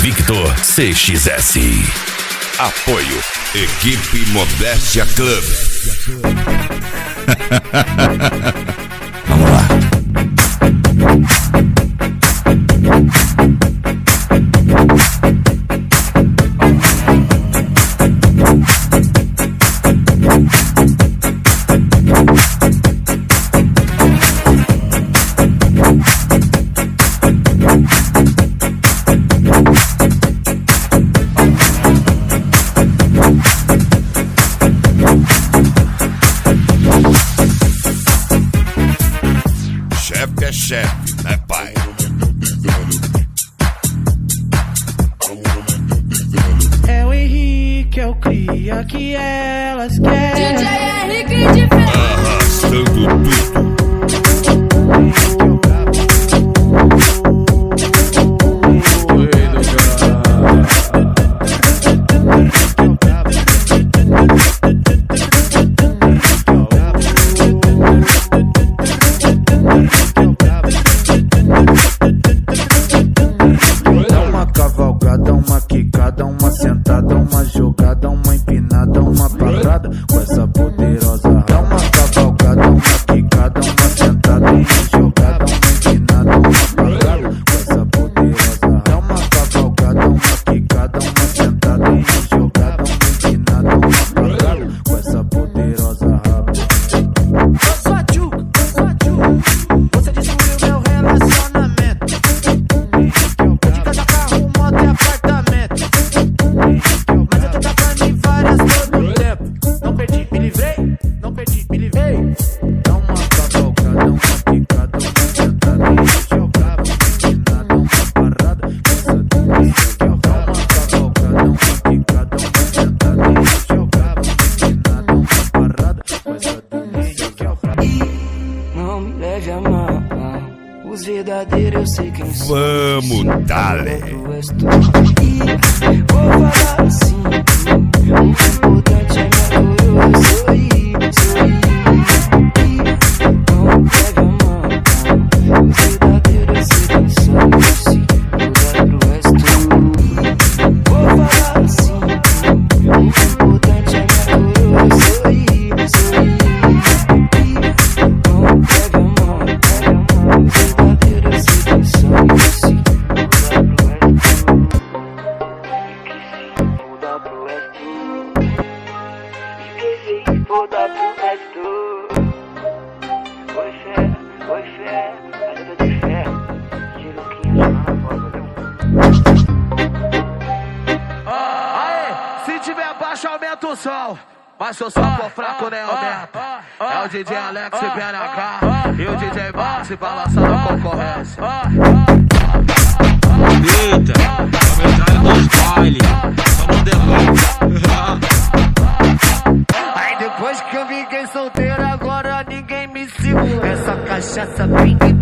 Victor CXS. Apoio Equipe Modéstia Club. Vamos lá. Chefe é chefe, né, pai? É o Henrique, é o cria que elas querem. DJ Henrique de Ferro. Arrastando tudo. Cavalgada, uma quicada, uma sentada, uma jogada, uma empinada, uma parada com essa poderosa. Dá uma cavalgada, uma quicada, uma sentada, uma jogada, uma empinada, uma parada com essa poderosa. Dá uma cavalgada, uma quicada, uma sentada, uma jogada, uma empinada, uma parada com essa poderosa raba. Eu sou a Tchu, você destruiu meu relacionamento. De cada carro, moto e apartamento. Mas eu tô tacando em várias todo o tempo. Não perdi, me livrei. Não perdi, me livrei. Dá uma cavalgada, uma picada, uma sentada, uma jogada, uma empinada, uma parada com essa delícia que eu dá uma cavalgada, uma picada, uma sentada, uma jogada, uma empinada, uma parada com essa delícia que eu Não me leve a mão, os verdadeiros eu sei quem são. Vamos, dale. Vou falar assim, o importante é minha coroa, sorrir. Não me leve a mão, os verdadeiros eu sei quem são. Se mudar pro resto. Vou falar assim, o importante é minha coroa, sorrir. Não me leve a mão, os verdadeiros eu sei quem são. Se mudar pro resto. Mudar pro resto. Oi fé, mas eu tô de fé. Tiro que eu na voz, Aê, se tiver baixo, aumenta o som. Mas se o som for fraco, nem aumenta. É o DJ Alex e PNH e o DJ Max balançando a concorrência. Eita, a metralha dos baile, só modelão. Aí depois que eu fiquei solteiro, agora ninguém me segura. Essa cachaça vem de